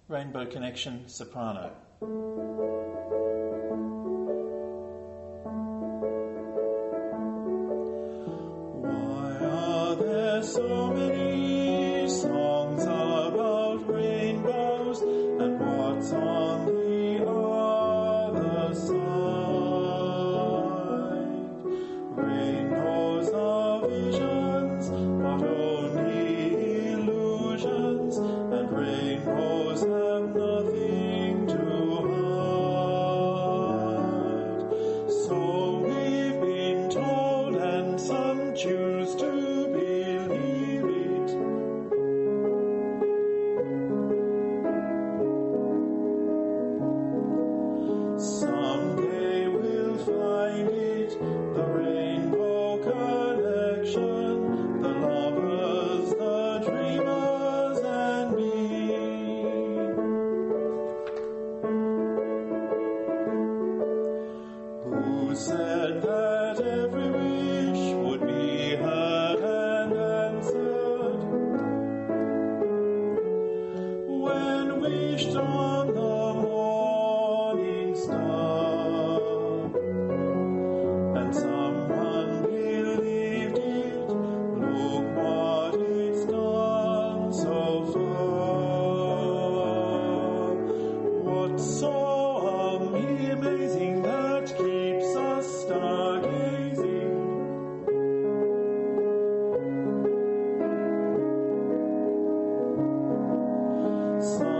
Rainbow Connection soprano. Why are there so many songs about rainbows, and what's on the other side? Rainbows are visions, but only illusions, and rainbows have nothing to hide. So we've been told, and some choose to believe it. Someday we'll find it, the rainbow connection, the lovers, the dreamers, and me. Who said that every wish would be heard and answered when wished on the morning star? And someone believed it. Look what it's done so far. What's so amazing that keeps us stargazing? Some